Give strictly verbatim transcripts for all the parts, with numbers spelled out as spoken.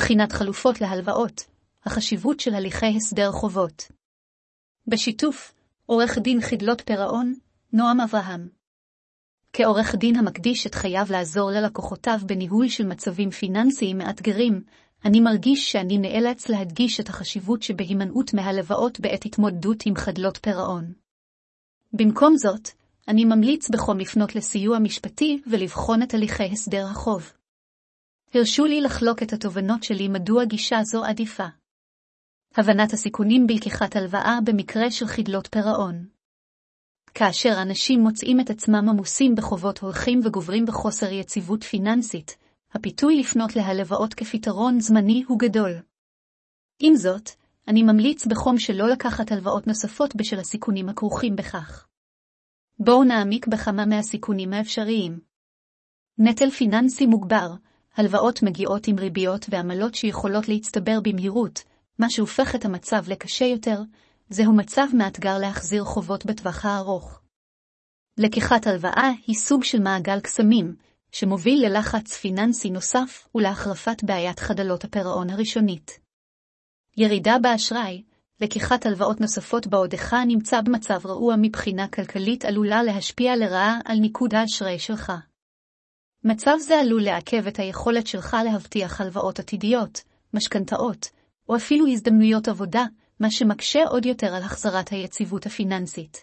בחינת חלופות להלוואות, החשיבות של הליכי הסדר חובות. בשיתוף, עורך דין חדלות פירעון, נועם אברהם. כעורך דין המקדיש את חייו לעזור ללקוחותיו בניהול של מצבים פיננסיים מאתגרים, אני מרגיש שאני נאלץ להדגיש את החשיבות שבהימנעות מהלוואות בעת התמודדות עם חדלות פירעון. במקום זאת, אני ממליץ בחום לפנות לסיוע משפטי ולבחון את הליכי הסדר החוב. הרשו לי לחלוק את התובנות שלי מדוע גישה זו עדיפה. הבנת הסיכונים בלקיחת הלוואה במקרה של חדלות פירעון. כאשר אנשים מוצאים את עצמם עמוסים בחובות הולכים וגוברים בחוסר יציבות פיננסית, הפיתוי לפנות להלוואות כפתרון זמני הוא גדול. עם זאת, אני ממליץ בחום שלא לקחת הלוואות נוספות בשל הסיכונים הכרוכים בכך. בואו נעמיק בכמה מהסיכונים האפשריים. נטל פיננסי מוגבר, הלוואות מגיעות עם ריביות ועמלות שיכולות להצטבר במהירות, מה שהופך את המצב לקשה יותר, זהו מצב מאתגר להחזיר חובות בטווח הארוך. לקיחת הלוואה היא סוג של מעגל קסמים, שמוביל ללחץ פיננסי נוסף ולהחרפת בעיית חדלות הפירעון הראשונית. ירידה באשראי, לקיחת הלוואות נוספות בעודך נמצא במצב רעוע מבחינה כלכלית עלולה להשפיע לרעה על ניקוד האשראי שלך. מצב זה עלול לעכב את היכולת שלך להבטיח הלוואות עתידיות, משכנתאות, או אפילו הזדמנויות עבודה, מה שמקשה עוד יותר על החזרת היציבות הפיננסית.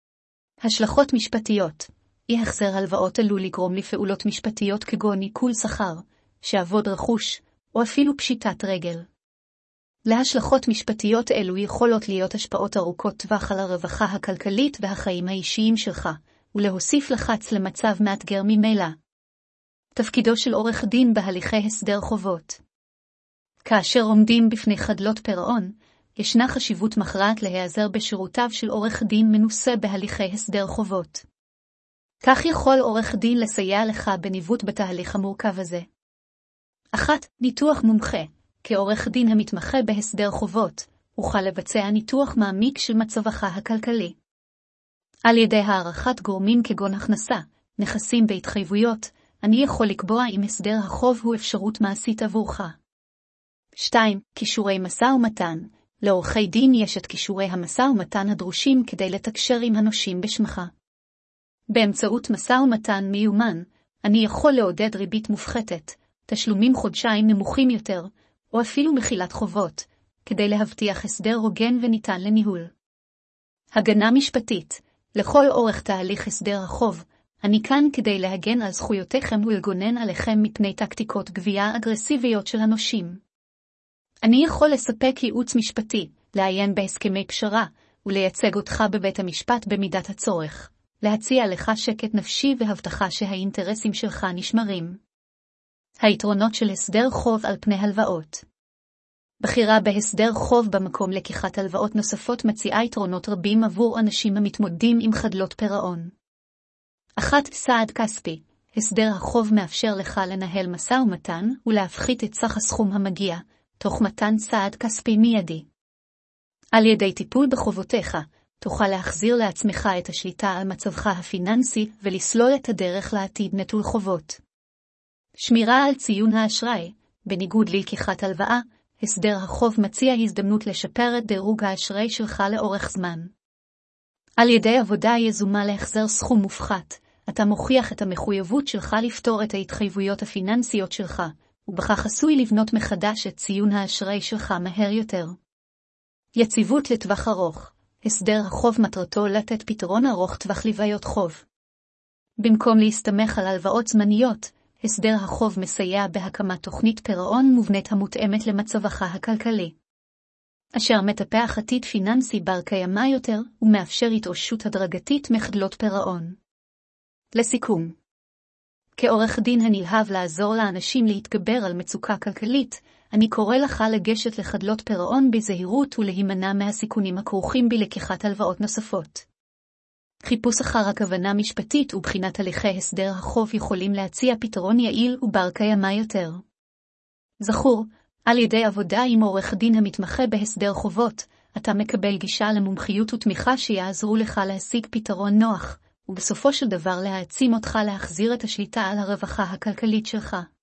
השלכות משפטיות. אי החזר הלוואות עלול לגרום לפעולות משפטיות כגון עיקול שכר, שעבוד רכוש, או אפילו פשיטת רגל. להשלכות משפטיות אלו יכולות להיות השפעות ארוכות טווח על הרווחה הכלכלית והחיים האישיים שלך, ולהוסיף לחץ למצב מאתגר ממילא. תפקידו של עורך דין בהליכי הסדר חובות. כאשר עומדים בפני חדלות פירעון, ישנה חשיבות מכרעת להיעזר בשירותיו של עורך דין מנוסה בהליכי הסדר חובות. כך יכול עורך דין לסייע לך בניווט בתהליך המורכב הזה. אחת. ניתוח מומחה. כעורך דין המתמחה בהסדר חובות, אוכל לבצע ניתוח מעמיק של מצבך הכלכלי. על ידי הערכת גורמים כגון הכנסה, נכסים והתחייבויות, אני יכול לקבוע אם הסדר החוב הוא אפשרות מעשית עבורך. שתיים. כישורי משא ומתן. לעורכי דין יש את כישורי המשא ומתן הדרושים כדי לתקשר עם הנושים בשמך. באמצעות משא ומתן מיומן, אני יכול לעודד ריבית מופחתת, תשלומים חודשיים נמוכים יותר, או אפילו מחילת חובות, כדי להבטיח הסדר הוגן וניתן לניהול. הגנה משפטית. לכל אורך תהליך הסדר החוב, אני כאן כדי להגן על זכויותיכם ולגונן עליכם מפני טקטיקות גבייה אגרסיביות של הנושים. אני יכול לספק ייעוץ משפטי, לעיין בהסכמי פשרה, ולייצג אותך בבית המשפט במידת הצורך, להציע לך שקט נפשי והבטחה שהאינטרסים שלך נשמרים. היתרונות של הסדר חוב על פני הלוואות. בחירה בהסדר חוב במקום לקיחת הלוואות נוספות מציעה יתרונות רבים עבור אנשים המתמודדים עם חדלות פירעון. אחת. סעד כספי. הסדר החוב מאפשר לך לנהל משא ומתן ולהפחית את סך הסכום המגיע, תוך מתן סעד כספי מיידי. על ידי טיפול בחובותיך, תוכל להחזיר לעצמך את השליטה על מצבך הפיננסי ולסלול את הדרך לעתיד נטול חובות. שמירה על ציון האשראי. בניגוד ללקיחת הלוואה, הסדר החוב מציע הזדמנות לשפר את דירוג האשראי שלך לאורך זמן. על ידי עבודה יזומה להחזר סכום מופחת, אתה מוכיח את המחויבות שלך לפתור את ההתחייבויות הפיננסיות שלך, ובכך עשוי לבנות מחדש את ציון האשראי שלך מהר יותר. יציבות לטווח ארוך. הסדר החוב מטרתו לתת פתרון ארוך טווח לבעיות חוב. במקום להסתמך על הלוואות זמניות, הסדר החוב מסייע בהקמת תוכנית פירעון מובנית המותאמת למצבך הכלכלי, אשר מטפח עתיד פיננסי בר קיימא יותר ומאפשר התאוששות הדרגתית מחדלות פירעון. לסיכום, כעורך דין הנלהב לעזור לאנשים להתגבר על מצוקה כלכלית, אני קורא לך לגשת לחדלות פירעון בזהירות ולהימנע מהסיכונים הכרוכים בלקיחת הלוואות נוספות. חיפוש אחר הכוונה משפטית ובחינת הליכי הסדר החוב יכולים להציע פתרון יעיל ובר קיימא יותר. זכור, על ידי עבודה עם עורך דין המתמחה בהסדר חובות, אתה מקבל גישה למומחיות ותמיכה שיעזרו לך להשיג פתרון נוח, ובסופו של דבר להעצים אותך להחזיר את השליטה על הרווחה הכלכלית שלך.